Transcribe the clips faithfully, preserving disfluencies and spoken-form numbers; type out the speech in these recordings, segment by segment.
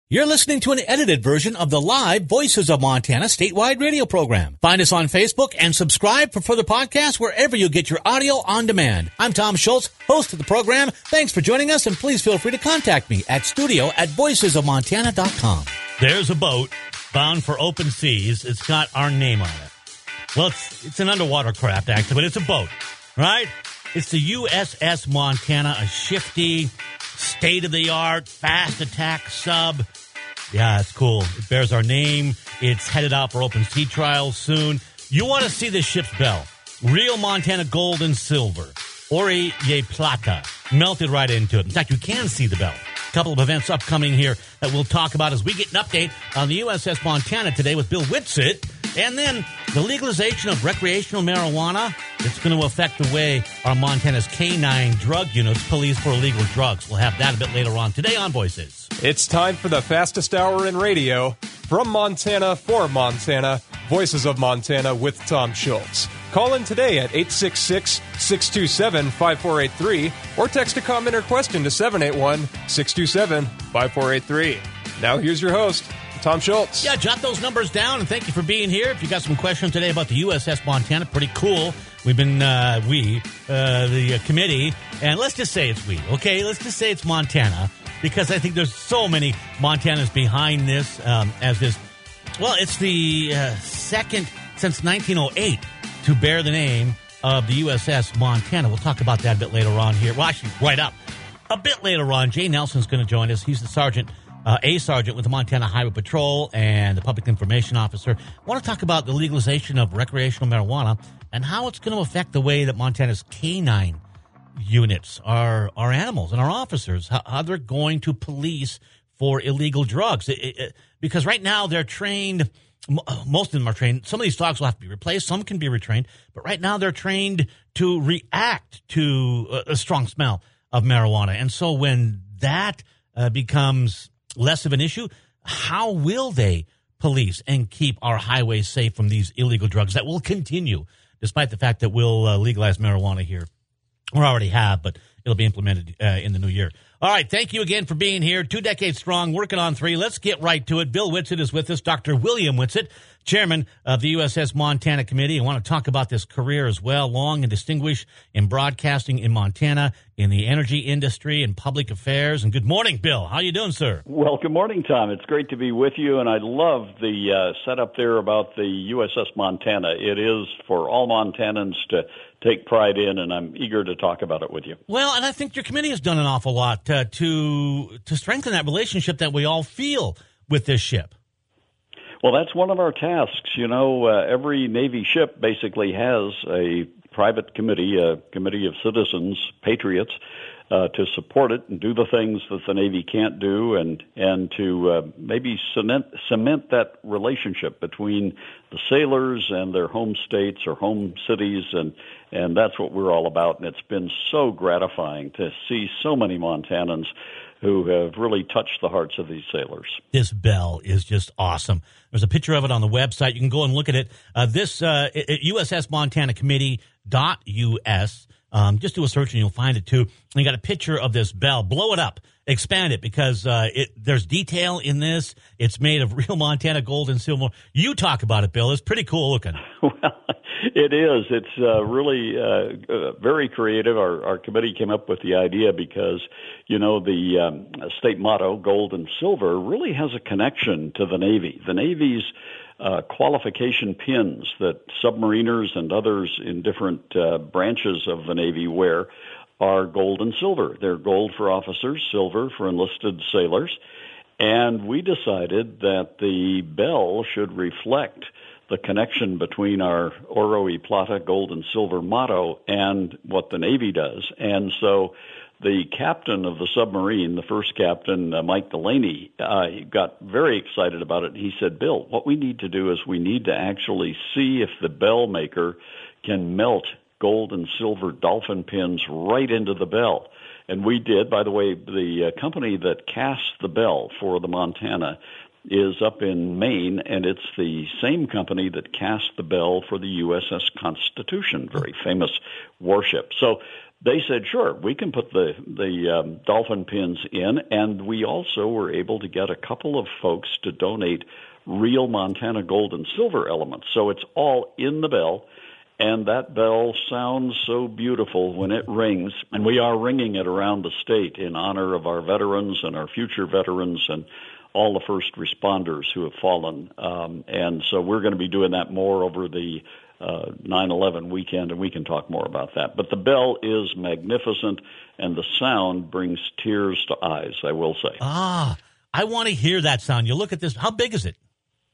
You're listening to an edited version of the live Voices of Montana statewide radio program. Find us on Facebook and subscribe for further podcasts wherever you get your audio on demand. I'm Tom Schultz, host of the program. Thanks for joining us, and please feel free to contact me at studio at voices of montana dot com. There's a boat bound for open seas. It's got our name on it. Well, it's, it's an underwater craft, actually, but it's a boat, right? It's the U S S Montana, a shifty, state-of-the-art, fast attack sub. Yeah, it's cool. It bears our name. It's headed out for open sea trials soon. You want to see this ship's bell. Real Montana gold and silver. Ore y plata. Melted right into it. In fact, you can see the bell. A couple of events upcoming here that we'll talk about as we get an update on the U S S Montana today with Bill Whitsitt. And then the legalization of recreational marijuana. It's going to affect the way our Montana's K nine drug units police for illegal drugs. We'll have that a bit later on today on Voices. It's time for the fastest hour in radio. From Montana for Montana, Voices of Montana with Tom Schultz. Call in today at eight six six, six two seven, five four eight three or text a comment or question to seven eight one, six two seven, five four eight three. Now here's your host, Tom Schultz. Yeah, jot those numbers down, and thank you for being here. If you got some questions today about the U S S Montana, pretty cool. We've been, uh, we, uh, the uh, committee, and let's just say it's we, okay? Let's just say it's Montana, because I think there's so many Montanas behind this, um, as this, well, it's the uh, second since nineteen oh eight to bear the name of the U S S Montana. We'll talk about that a bit later on here. Well, actually, right up. A bit later on, Jay Nelson's going to join us. He's the sergeant, uh, a sergeant with the Montana Highway Patrol and the public information officer. I want to talk about the legalization of recreational marijuana and how it's going to affect the way that Montana's K nine units, our, our animals and our officers, how, how they're going to police for illegal drugs. It, it, because right now they're trained, most of them are trained. Some of these dogs will have to be replaced. Some can be retrained. But right now they're trained to react to a, a strong smell of marijuana. And so when that uh, becomes less of an issue, how will they police and keep our highways safe from these illegal drugs that will continue, despite the fact that we'll uh, legalize marijuana here? We already have, but it'll be implemented uh, in the new year. All right, thank you again for being here. Two decades strong, working on three. Let's get right to it. Bill Whitsitt is with us, Doctor William Whitsitt, chairman of the U S S Montana Committee. I want to talk about this career as well, long and distinguished in broadcasting in Montana, in the energy industry, and public affairs. And good morning, Bill. How you doing, sir? Well, good morning, Tom. It's great to be with you, and I love the uh, setup there about the U S S Montana. It is for all Montanans to take pride in, and I'm eager to talk about it with you. Well, and I think your committee has done an awful lot uh, to to strengthen that relationship that we all feel with this ship. Well, that's one of our tasks. You know, uh, every Navy ship basically has a private committee, a committee of citizens, patriots, uh, to support it and do the things that the Navy can't do, and and to uh, maybe cement, cement that relationship between the sailors and their home states or home cities, and and that's what we're all about. And it's been so gratifying to see so many Montanans who have really touched the hearts of these sailors. This bell is just awesome. There's a picture of it on the website. You can go and look at it. Uh, this uh, U S S Montana Committee dot U S. Um, just do a search and you'll find it too. And you got a picture of this bell. Blow it up. Expand it, because uh, it, there's detail in this. It's made of real Montana gold and silver. You talk about it, Bill. It's pretty cool looking. Well, it is. It's uh, really uh, uh, very creative. Our, our committee came up with the idea because, you know, the um, state motto, gold and silver, really has a connection to the Navy. The Navy's uh, qualification pins that submariners and others in different uh, branches of the Navy wear are gold and silver. They're gold for officers, silver for enlisted sailors. And we decided that the bell should reflect the connection between our Oro y Plata, gold and silver motto, and what the Navy does. And so the captain of the submarine, the first captain, uh, Mike Delaney, uh, he got very excited about it. He said, Bill, what we need to do is we need to actually see if the bell maker can melt gold and silver dolphin pins right into the bell. And we did. By the way, the uh, company that casts the bell for the Montana is up in Maine, and it's the same company that cast the bell for the U S S Constitution, very famous warship. So they said, sure, we can put the, the um, dolphin pins in. And we also were able to get a couple of folks to donate real Montana gold and silver elements. So it's all in the bell. And that bell sounds so beautiful when it rings. And we are ringing it around the state in honor of our veterans and our future veterans and all the first responders who have fallen. Um, and so we're going to be doing that more over the uh, nine eleven weekend, and we can talk more about that. But the bell is magnificent, and the sound brings tears to eyes, I will say. Ah, I want to hear that sound. You look at this. How big is it?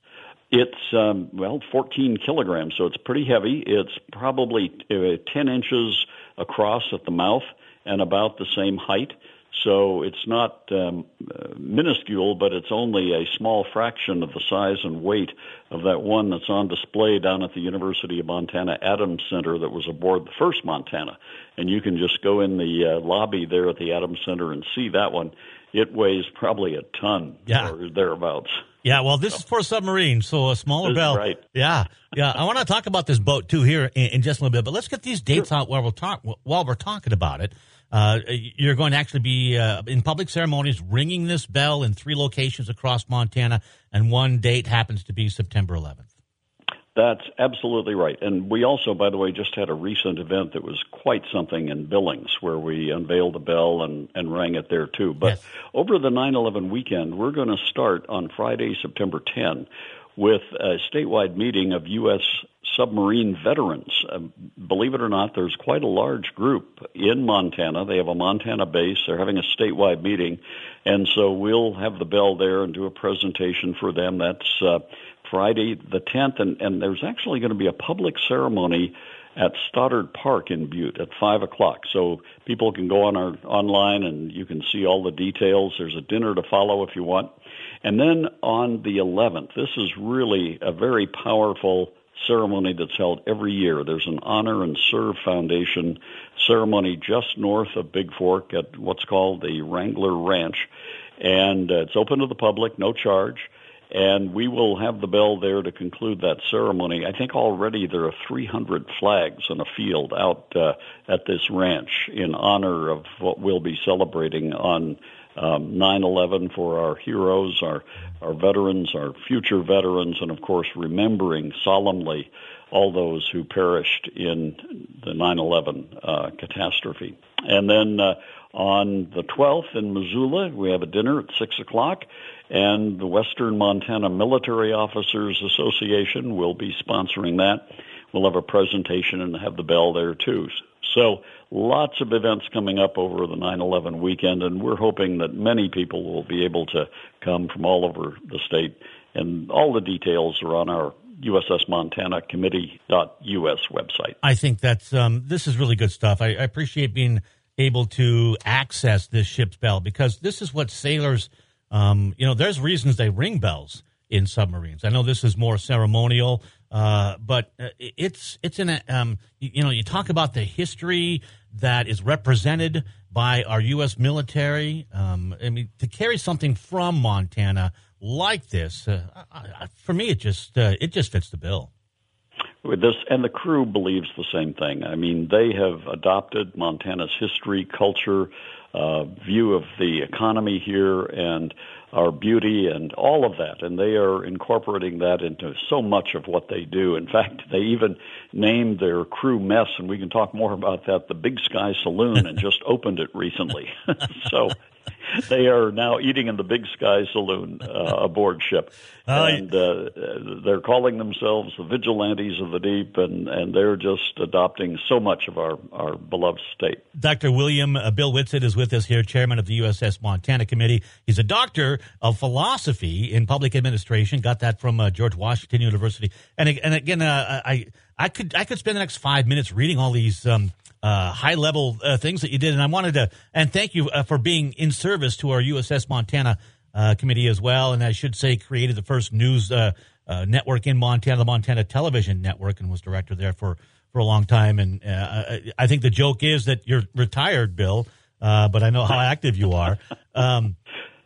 It's, um, well, fourteen kilograms, so it's pretty heavy. It's probably uh, ten inches across at the mouth and about the same height. So it's not um, uh, minuscule, but it's only a small fraction of the size and weight of that one that's on display down at the University of Montana Adams Center that was aboard the first Montana. And you can just go in the uh, lobby there at the Adams Center and see that one. It weighs probably a ton yeah. or thereabouts. Yeah, well, this so. is for a submarine, so a smaller this bell. Right. Yeah, yeah. I want to talk about this boat, too, here in, in just a little bit. But let's get these dates sure. out while we're, talk, while we're talking about it. Uh, you're going to actually be uh, in public ceremonies ringing this bell in three locations across Montana, and one date happens to be September eleventh. That's absolutely right. And we also, by the way, just had a recent event that was quite something in Billings where we unveiled the bell and, and rang it there, too. But yes. over the nine eleven weekend, we're going to start on Friday, September tenth, with a statewide meeting of U S submarine veterans. Uh, believe it or not, there's quite a large group in Montana. They have a Montana base. They're having a statewide meeting. And so we'll have the bell there and do a presentation for them. That's uh, Friday the tenth. And, and there's actually going to be a public ceremony at Stoddard Park in Butte at five o'clock. So people can go on our online and you can see all the details. There's a dinner to follow if you want. And then on the eleventh, this is really a very powerful ceremony that's held every year. There's an Honor and Serve Foundation ceremony just north of Big Fork at what's called the Wrangler Ranch. And uh, it's open to the public, no charge. And we will have the bell there to conclude that ceremony. I think already there are three hundred flags in a field out uh, at this ranch in honor of what we'll be celebrating on um, nine eleven for our heroes, our, our veterans, our future veterans, and, of course, remembering solemnly all those who perished in the nine eleven uh, catastrophe. And then uh, on the twelfth in Missoula, we have a dinner at six o'clock. And the Western Montana Military Officers Association will be sponsoring that. We'll have a presentation and have the bell there, too. So lots of events coming up over the nine eleven weekend, and we're hoping that many people will be able to come from all over the state. And all the details are on our U S S Montana Committee dot U S website. I think that's um, this is really good stuff. I, I appreciate being able to access this ship's bell because this is what sailors – Um, you know, there's reasons they ring bells in submarines. I know this is more ceremonial, uh, but it's it's in a um, you, you know, you talk about the history that is represented by our U S military. Um, I mean, to carry something from Montana like this, uh, I, I, for me, it just uh, it just fits the bill. With this, and the crew believes the same thing. I mean, they have adopted Montana's history, culture, uh, view of the economy here, and our beauty, and all of that. And they are incorporating that into so much of what they do. In fact, they even named their crew mess, and we can talk more about that, the Big Sky Saloon, and just opened it recently. So they are now eating in the Big Sky Saloon uh, aboard ship. Uh, and uh, they're calling themselves the Vigilantes of the Deep, and, and they're just adopting so much of our, our beloved state. Doctor William uh, Bill Whitsett is with us here, chairman of the U S S Montana Committee. He's a doctor of philosophy in public administration, got that from uh, George Washington University. And, and again, uh, I I could I could spend the next five minutes reading all these um, uh, high-level uh, things that you did, and I wanted to – and thank you uh, for being in service to our U S S Montana uh, Committee as well, and I should say created the first news uh, uh, network in Montana, the Montana Television Network, and was director there for, for a long time. And uh, I think the joke is that you're retired, Bill, uh, but I know how active you are. Um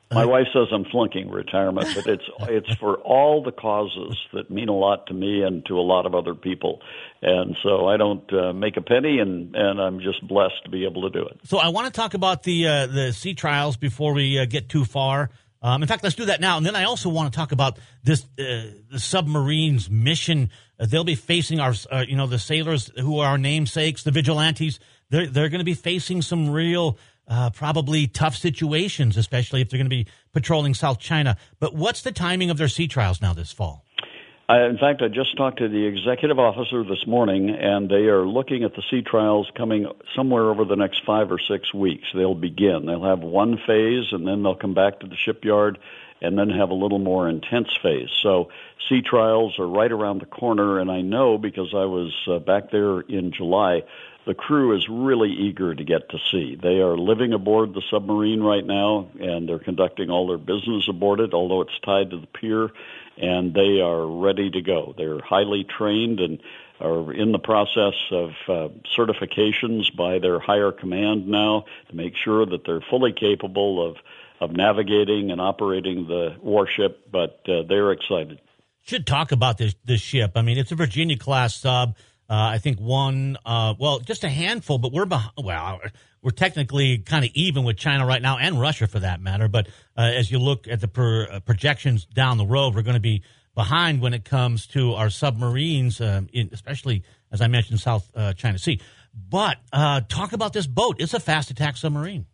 My wife says I'm flunking retirement, but it's it's for all the causes that mean a lot to me and to a lot of other people. And so I don't uh, make a penny, and, and I'm just blessed to be able to do it. So I want to talk about the uh, the sea trials before we uh, get too far. Um, in fact, let's do that now. And then I also want to talk about this uh, the submarines mission. Uh, they'll be facing our, uh, you know, the sailors who are our namesakes, the vigilantes. They're they're going to be facing some real, uh, probably tough situations, especially if they're going to be patrolling South China. But what's the timing of their sea trials now this fall? I, in fact, I just talked to the executive officer this morning, and they are looking at the sea trials coming somewhere over the next five or six weeks. They'll begin. They'll have one phase, and then they'll come back to the shipyard and then have a little more intense phase. So sea trials are right around the corner, and I know because I was uh, back there in July, the crew is really eager to get to sea. They are living aboard the submarine right now, and they're conducting all their business aboard it, although it's tied to the pier, and they are ready to go. They're highly trained and are in the process of uh, certifications by their higher command now to make sure that they're fully capable of, of navigating and operating the warship, but uh, they're excited. Should talk about this this ship. I mean, it's a Virginia-class sub. Uh, I think one, uh, well, just a handful, but we're behind, well, we're technically kind of even with China right now and Russia for that matter. But uh, as you look at the per, uh, projections down the road, we're going to be behind when it comes to our submarines, uh, in, especially, as I mentioned, South uh, China Sea. But uh, talk about this boat. It's a fast attack submarine.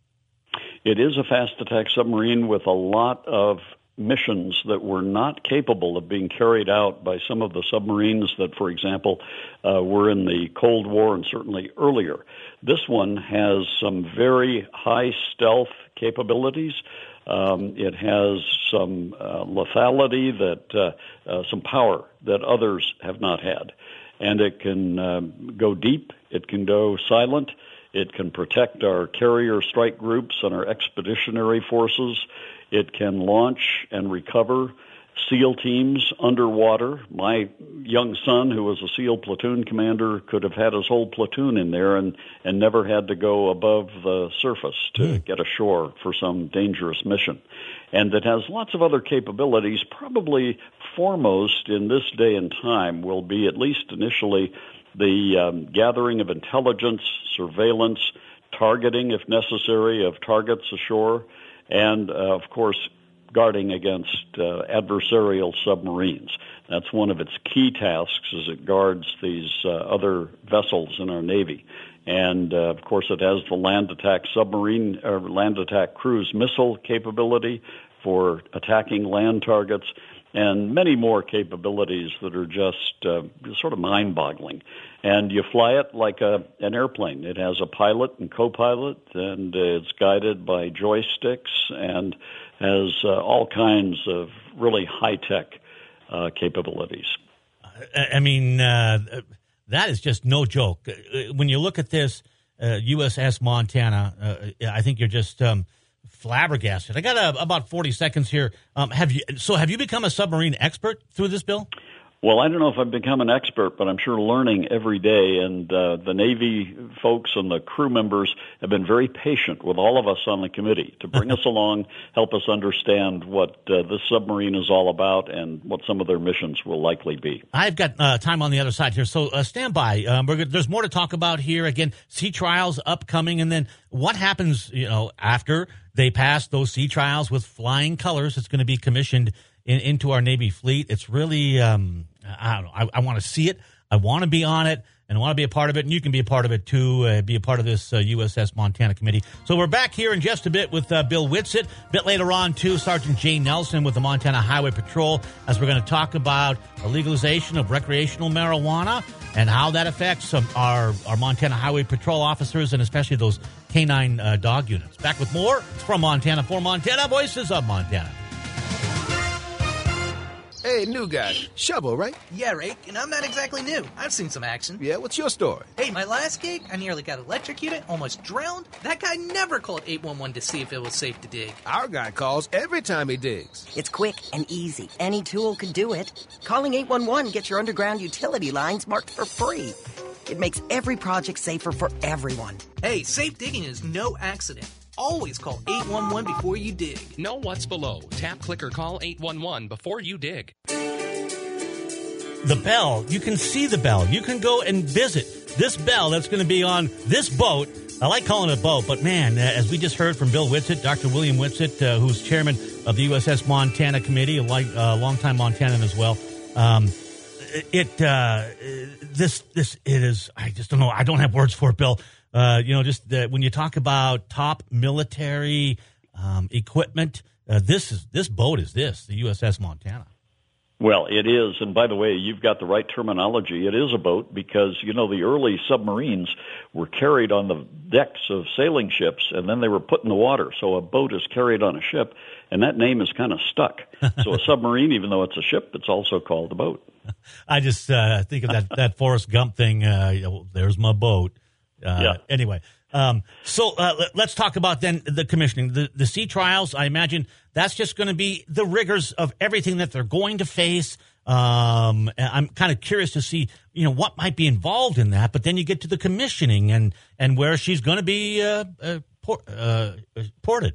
It is a fast attack submarine with a lot of missions that were not capable of being carried out by some of the submarines that, for example, uh, were in the Cold War and certainly earlier. This one has some very high stealth capabilities. Um, it has some uh, lethality, that uh, uh, some power that others have not had. And it can um, go deep. It can go silent. It can protect our carrier strike groups and our expeditionary forces. It can launch and recover SEAL teams underwater. My young son, who was a SEAL platoon commander, could have had his whole platoon in there and, and never had to go above the surface to mm. get ashore for some dangerous mission. And it has lots of other capabilities. Probably foremost in this day and time will be, at least initially, the um, gathering of intelligence, surveillance, targeting, if necessary, of targets ashore, and, uh, of course, guarding against uh, adversarial submarines. That's one of its key tasks, as it guards these uh, other vessels in our Navy. And, uh, of course, it has the land attack submarine, or land attack cruise missile capability for attacking land targets, and many more capabilities that are just uh, sort of mind-boggling. And you fly it like a, an airplane. It has a pilot and co-pilot, and uh, it's guided by joysticks and has uh, all kinds of really high-tech uh, capabilities. I mean, uh, that is just no joke. When you look at this uh, U S S Montana, uh, I think you're just um, flabbergasted. I got uh, about forty seconds here. Um, have you? So have you become a submarine expert through this bill? Well, I don't know if I've become an expert, but I'm sure learning every day. And uh, the Navy folks and the crew members have been very patient with all of us on the committee to bring us along, help us understand what uh, this submarine is all about and what some of their missions will likely be. I've got uh, time on the other side here, so uh, stand by. Um, we're, there's more to talk about here. Again, sea trials upcoming, and then what happens, you know, after they pass those sea trials with flying colors. It's going to be commissioned in, into our Navy fleet. It's really, um, I don't know, I, I want to see it. I want to be on it, and I want to be a part of it, and you can be a part of it too, uh, be a part of this uh, U S S Montana committee. So we're back here in just a bit with uh, Bill Whitsitt. A bit later on, too, Sergeant Jay Nelson with the Montana Highway Patrol, as we're going to talk about the legalization of recreational marijuana and how that affects um, our, our Montana Highway Patrol officers and especially those canine uh, dog units. Back with more from Montana for Montana, Voices of Montana. Hey, new guy. Shovel, right? Yeah, Rake, and I'm not exactly new. I've seen some action. Yeah, what's your story? Hey, my last gig, I nearly got electrocuted, almost drowned. That guy never called eight one one to see if it was safe to dig. Our guy calls every time he digs. It's quick and easy. Any tool can do it. Calling eight one one gets your underground utility lines marked for free. It makes every project safer for everyone. Hey, safe digging is no accident. always call eight one one before you dig. Know what's below. Tap, click, or call eight one one before you dig. The bell, you can see the bell. You can go and visit this bell that's going to be on this boat. I like calling it a boat, but man, as we just heard from Bill Whitsitt, Doctor William Whitsitt, uh, who's chairman of the U S S Montana Committee, a like, uh, longtime Montanan as well. Um, it, uh, this, this, it is, I just don't know. I don't have words for it, Bill. Uh, you know, just uh, when you talk about top military um, equipment, uh, this is, this boat is this, the U S S Montana. Well, it is. And by the way, you've got the right terminology. It is a boat because, you know, the early submarines were carried on the decks of sailing ships, and then they were put in the water. So a boat is carried on a ship, and that name is kind of stuck. So a submarine, even though it's a ship, it's also called a boat. I just uh, think of that, that Forrest Gump thing. Uh, you know, there's my boat. Uh, yeah. Anyway, um, so uh, let's talk about then the commissioning. The, the sea trials, I imagine that's just going to be the rigors of everything that they're going to face. Um, I'm kind of curious to see, you know, what might be involved in that. But then you get to the commissioning and, and where she's going to be uh, uh, port, uh, ported.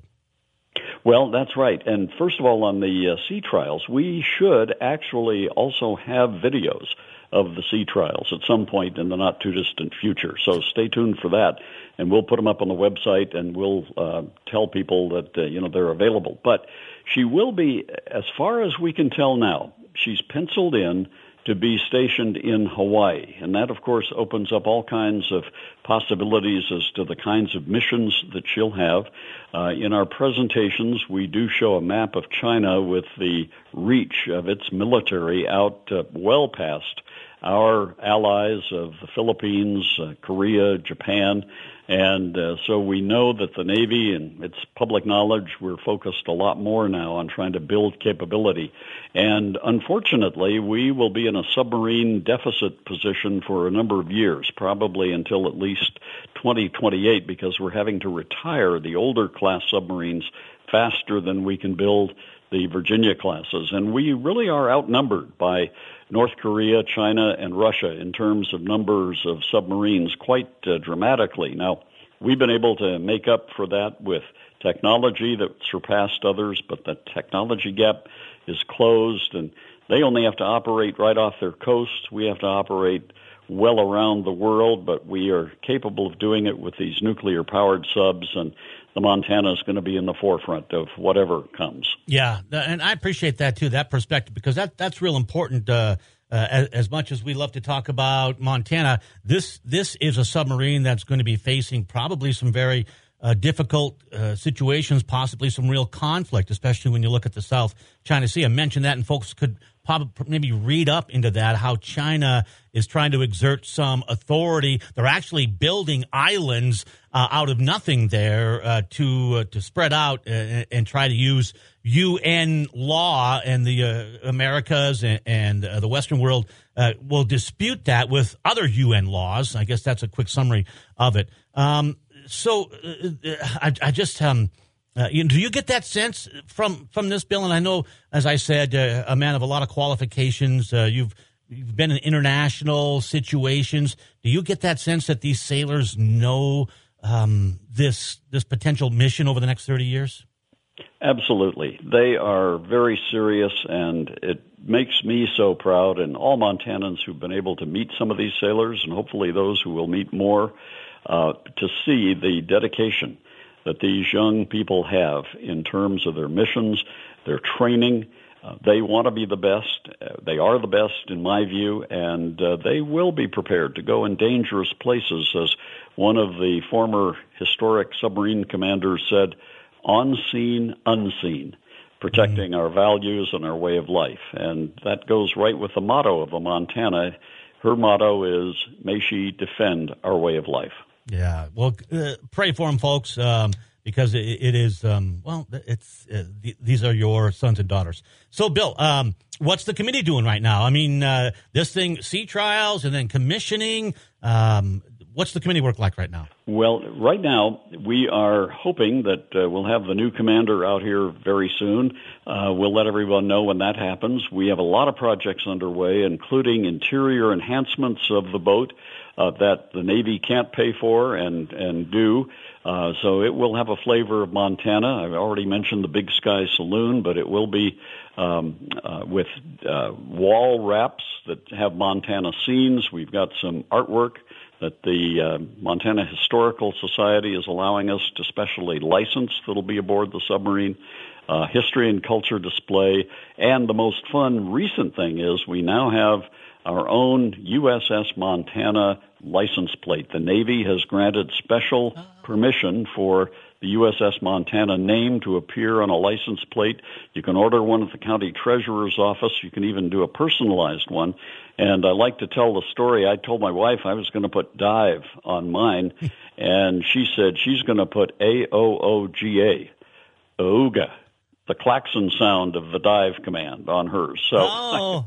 Well, that's right. And first of all, on the uh, sea trials, we should actually also have videos of the sea trials at some point in the not-too-distant future. So stay tuned for that, and we'll put them up on the website, and we'll uh, tell people that, uh, you know, they're available. But she will be, as far as we can tell now, she's penciled in to be stationed in Hawaii. And that, of course, opens up all kinds of possibilities as to the kinds of missions that she'll have. Uh, in our presentations, we do show a map of China with the reach of its military out uh, well past our allies of the Philippines, uh, Korea, Japan. And uh, so we know that the Navy, and it's public knowledge, we're focused a lot more now on trying to build capability. And unfortunately, we will be in a submarine deficit position for a number of years, probably until at least twenty twenty-eight, because we're having to retire the older class submarines faster than we can build the Virginia classes. And we really are outnumbered by North Korea, China, and Russia in terms of numbers of submarines quite uh, dramatically. Now, we've been able to make up for that with technology that surpassed others, but the technology gap is closed, and they only have to operate right off their coast. We have to operate well around the world, but we are capable of doing it with these nuclear-powered subs, and the Montana is going to be in the forefront of whatever comes. Yeah, and I appreciate that, too, that perspective, because that that's real important. Uh, uh, as, as much as we love to talk about Montana, this this is a submarine that's going to be facing probably some very uh, difficult uh, situations, possibly some real conflict, especially when you look at the South China Sea. I mentioned that, and folks could probably maybe read up into that, how China is trying to exert some authority. They're actually building islands uh, out of nothing there uh, to uh, to spread out uh, and try to use U N law, and the uh, Americas and, and uh, the Western world uh, will dispute that with other U N laws. I guess that's a quick summary of it. Um, so uh, I, I just... Um, Uh, you, do you get that sense from, from this, Bill? And I know, as I said, uh, a man of a lot of qualifications. Uh, you've you've been in international situations. Do you get that sense that these sailors know um, this this potential mission over the next thirty years? Absolutely. They are very serious, and it makes me so proud, and all Montanans who've been able to meet some of these sailors, and hopefully those who will meet more, uh, to see the dedication that these young people have in terms of their missions, their training. Uh, they want to be the best. Uh, they are the best, in my view, and uh, they will be prepared to go in dangerous places. As one of the former historic submarine commanders said, on scene, unseen, protecting mm-hmm. our values and our way of life. And that goes right with the motto of the Montana. Her motto is, may she defend our way of life. Yeah, well, uh, pray for them, folks, um, because it, it is, um, well, it's uh, th- these are your sons and daughters. So, Bill, um, what's the committee doing right now? I mean, uh, this thing, sea trials and then commissioning. Um, What's the committee work like right now? Well, right now, we are hoping that uh, we'll have the new commander out here very soon. Uh, we'll let everyone know when that happens. We have a lot of projects underway, including interior enhancements of the boat uh, that the Navy can't pay for and, and do. Uh, so it will have a flavor of Montana. I've already mentioned the Big Sky Saloon, but it will be um, uh, with uh, wall wraps that have Montana scenes. We've got some artwork that the uh, Montana Historical Society is allowing us to specially license that'll be aboard the submarine, uh, history and culture display, and the most fun recent thing is we now have our own U S S Montana license plate. The Navy has granted special permission for the U S S Montana name to appear on a license plate. You can order one at the county treasurer's office. You can even do a personalized one. And I like to tell the story. I told my wife I was going to put dive on mine, and she said she's going to put A O O G A, Ooga, the klaxon sound of the dive command on hers. So Oh.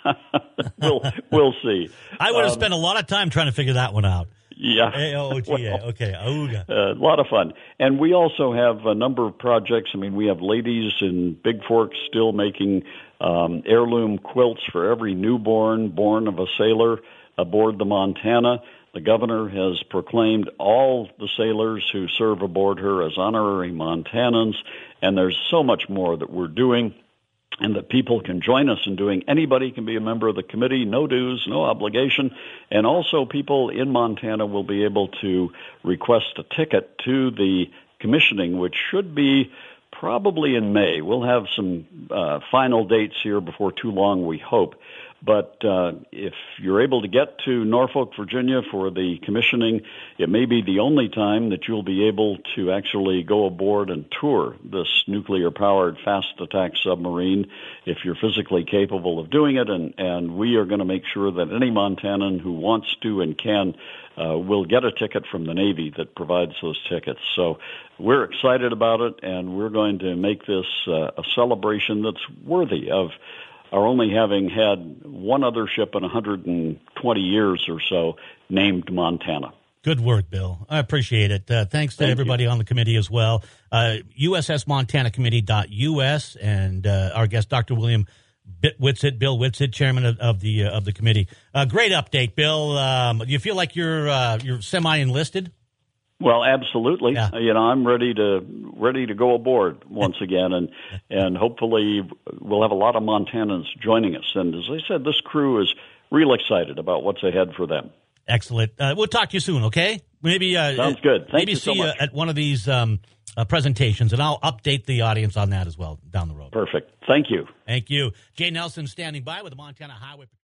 we'll we'll see. I would have Um, spent a lot of time trying to figure that one out. Yeah. A O O G A. Well, Okay. Auga. a lot of fun. And we also have a number of projects. I mean, we have ladies in Big Fork still making um, heirloom quilts for every newborn born of a sailor aboard the Montana. The governor has proclaimed all the sailors who serve aboard her as honorary Montanans, and there's so much more that we're doing and that people can join us in doing. Anybody can be a member of the committee, no dues, no obligation, and also people in Montana will be able to request a ticket to the commissioning, which should be probably in May. We'll have some uh, final dates here before too long, we hope. But uh, if you're able to get to Norfolk, Virginia for the commissioning, it may be the only time that you'll be able to actually go aboard and tour this nuclear-powered fast attack submarine if you're physically capable of doing it. And, and we are going to make sure that any Montanan who wants to and can uh, will get a ticket from the Navy that provides those tickets. So we're excited about it, and we're going to make this uh, a celebration that's worthy of are only having had one other ship in one hundred twenty years or so named Montana. Good work, Bill. I appreciate it. Uh, thanks to Thank everybody you. on the committee as well. Uh, U S S Montana Committee dot U S and uh, our guest, Doctor William Whitsitt, Bill Whitsitt, chairman of, of the uh, of the committee. Uh, great update, Bill. Um, do you feel like you're uh, you're semi-enlisted? Well, absolutely. Yeah. Uh, you know, I'm ready to ready to go aboard once again, and and hopefully we'll have a lot of Montanans joining us. And as I said, this crew is real excited about what's ahead for them. Excellent. Uh, we'll talk to you soon. Okay? Maybe uh, Sounds good. Thank maybe you so see much. you at one of these um, uh, presentations, and I'll update the audience on that as well down the road. Perfect. Thank you. Thank you, Jay Nelson, standing by with the Montana Highway.